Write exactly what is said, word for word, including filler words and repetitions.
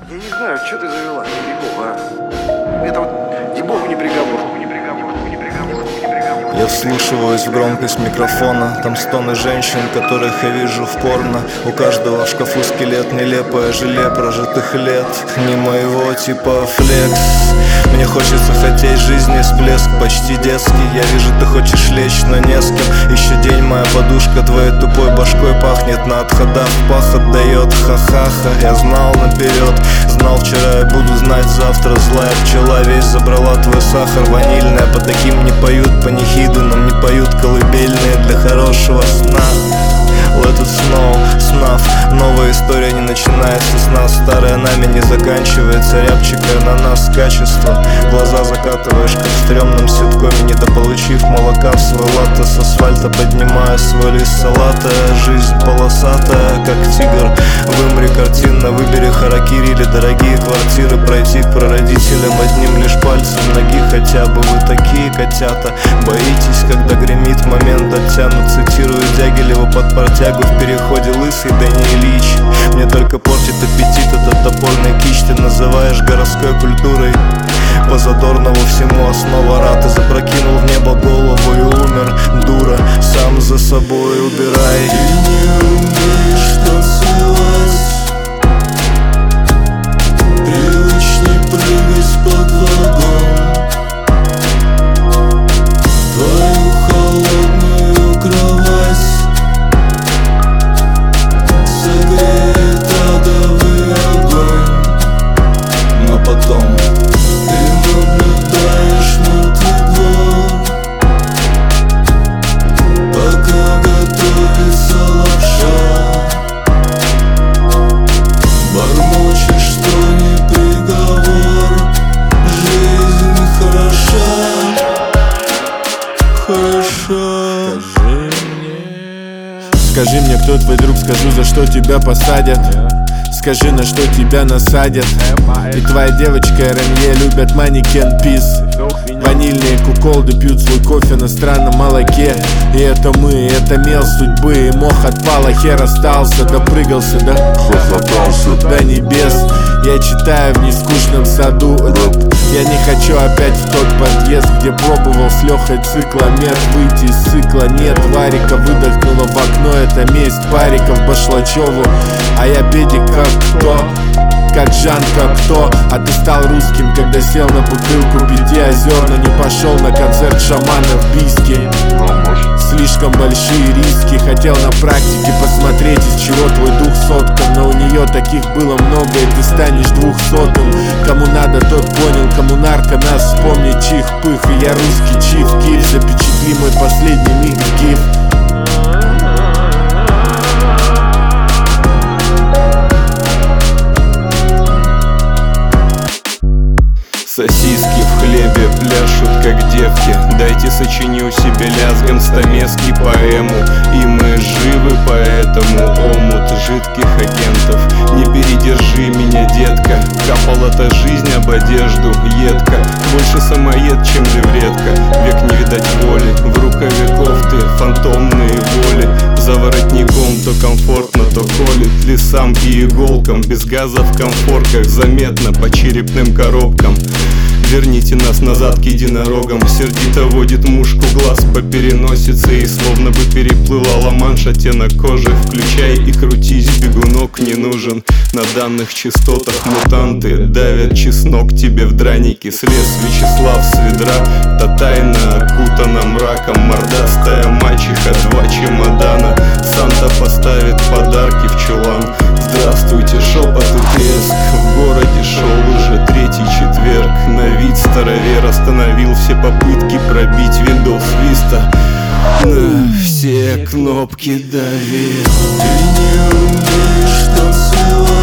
Я не знаю, что ты завела, ей-богу, а? Это вот, ей-богу, не приговор, не приговор, не приговор, не приговор. Я вслушиваюсь в громкость микрофона. Там стоны женщин, которых я вижу в порно. У каждого в шкафу скелет, нелепое желе прожитых лет. Не моего типа флекс. Мне хочется хотеть жизни всплеск почти детский. Я вижу, ты хочешь лечь, но не с кем. Еще день, моя подушка твоей тупой башкой пахнет. На отходах пах отдает, ха-ха-ха. Я знал наперед, знал вчера, я буду знать завтра. Злая пчела весь забрала твой сахар. Ванильная, по таким не поют панихиды, нам не поют колыбельные для хорошего сна. Let it snow, снаф. Новая история не начинается с нас. Старая нами не заканчивается. Рябчикая на нас качество. Глаза закатываешь, как в стрёмном ситкоме. Недополучив молока в свой латте, с асфальта поднимая свой лист салата. Жизнь полосатая, как тигр. Вымри картинно, выбери харакири или дорогие квартиры. Пройти к прародителям одним лишь пальцем ноги. Хотя бы вы такие котята. Боитесь, когда гремит момент оттянут. Цитирую Дягилева под партию в переходе лысый, да не Ильич. Мне только портит аппетит этот топорный кич. Ты называешь городской культурой. По Задорнову всему основа рад. Ты запрокинул в небо голову и умер, дура. Сам за собой убирай. Ты не умеешь танцевать. Привычней прыгать под вагон. Твою холодную кровать согреет адовый огонь. Но потом ты наблюдаешь мертвый двор, пока готовится лапша. Бормочешь, что не приговор. Жизнь хороша, хороша. Скажи мне, кто твой друг, скажу, за что тебя посадят. Скажи, на что тебя насадят. И твоя девочка и Ремье любят манекен пис. Ванильные куколды пьют свой кофе на странном молоке. И это мы, и это мел судьбы. И мох отпал, а хер остался. Допрыгался, да хохотался до небес. Я читаю в нескучном саду рэп. Я не хочу опять в тот подъезд, где пробовал с Лехой цикломет. Выйти из цикла нет, Варика выдохнула в окно. Это месть париков Башлачеву. А я педик как кто? Как Жан, как кто? А ты стал русским, когда сел на бутылку пяти озер, но не пошел на концерт шамана в Бийске. Слишком большие риски. Хотел на практике посмотреть, из чего твой дух соткан. Но у нее таких было много, и ты станешь двухсотым. Кому надо, тот понял, кому нарко нас вспомнить чих пых. И я русский чиф киф. Запечатли мой последний миг в гиф. Сосиски в хлебе пляшут, как девки. Дайте сочиню себе лязгом стамески поэму. И мы живы, поэтому омут жидких агентов. Не передержи меня, детка. Капала-то жизнь об одежду, едко. Больше самоед, чем левретка. Век не видать воли. В рукаве кофты фантомные воли. За воротником то комфортно, то колет лесам и иголкам. Без газа в комфорках заметно по черепным коробкам. Верните нас назад к единорогам. Сердито водит мушку глаз по переносице. И словно бы переплыла Ла-Манш, оттенок кожи. Включай и крутись, бегунок не нужен. На данных частотах мутанты давят чеснок тебе в драники. Слез Вячеслав с ведра, та тайна окутана мраком. Мордастая мачеха, два чемодана. Санта поставит подарки в чулан. Здравствуйте, шепот и треск. В городе шел уже третий четверг. На вид старовер остановил все попытки пробить Windows Vista. На все кнопки давил. Ты не умеешь танцевать.